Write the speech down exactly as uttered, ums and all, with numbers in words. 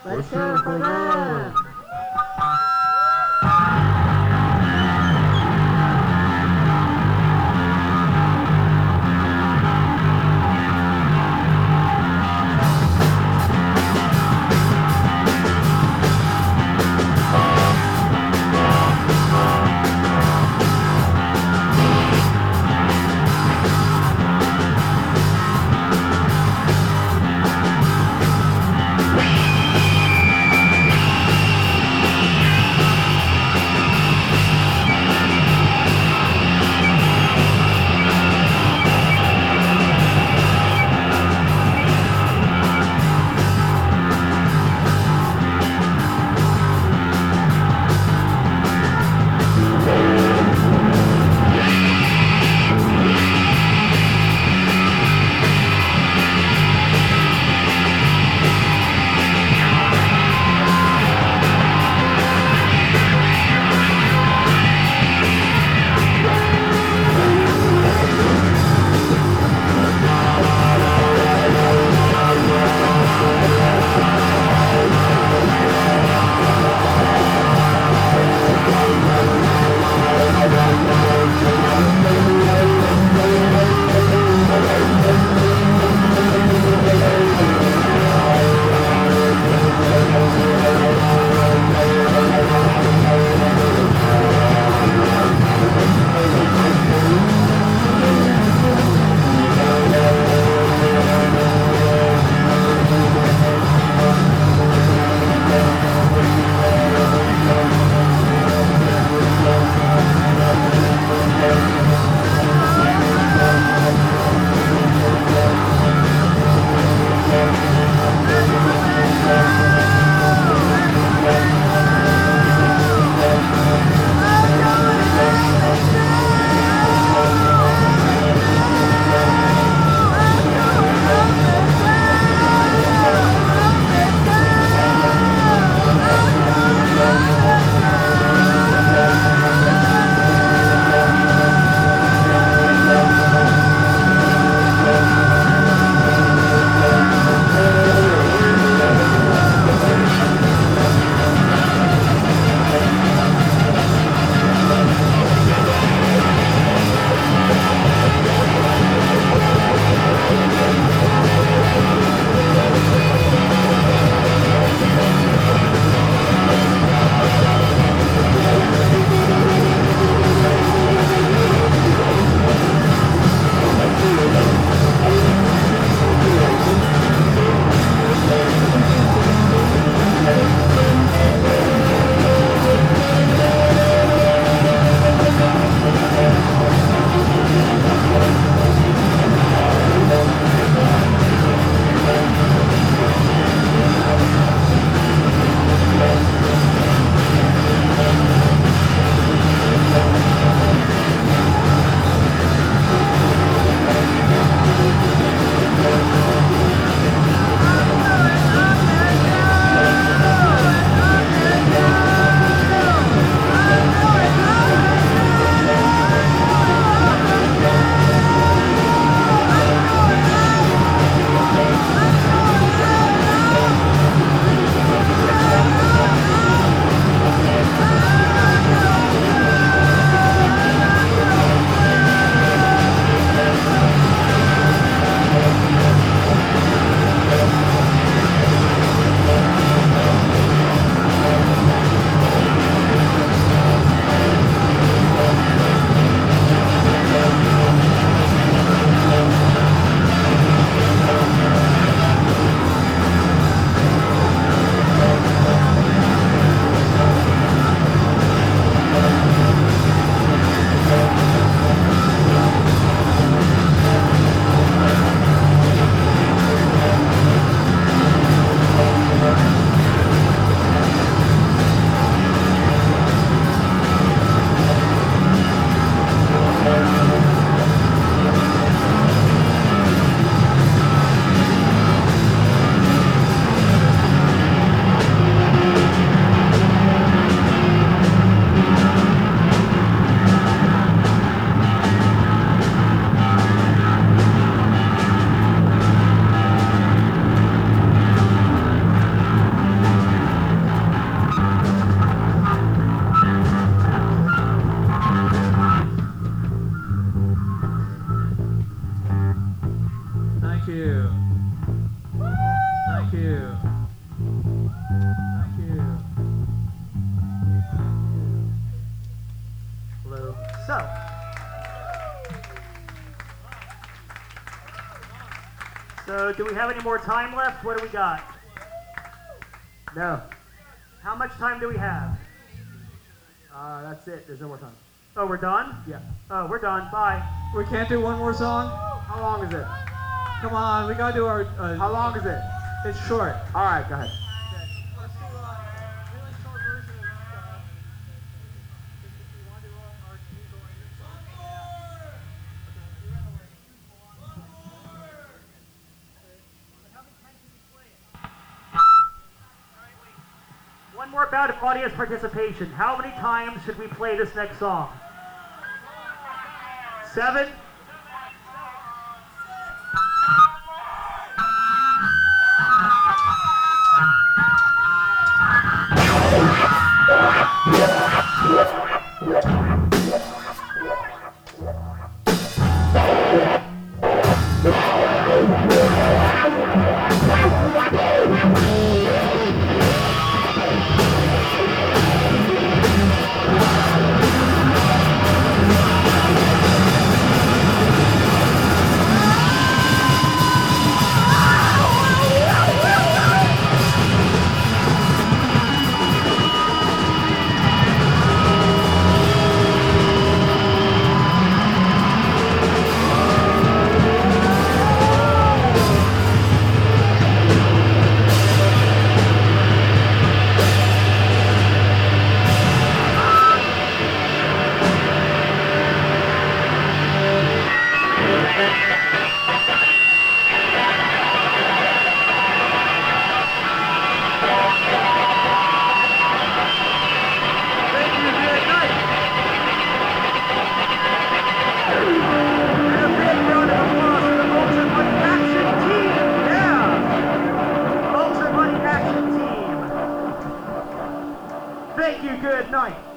ವರ್ಷೋತ್ಸವ. So do we have any more time left? What do we got? No. How much time do we have? Uh, that's it. There's no more time. Oh, we're done? Yeah. Oh, we're done. Bye. We can't do one more song? How long is it? Come on, we gotta do our. Uh, How long is it? It's short. All right, go ahead. One more bout of audience participation. How many times should we play this next song? Seven? Thank you, good night.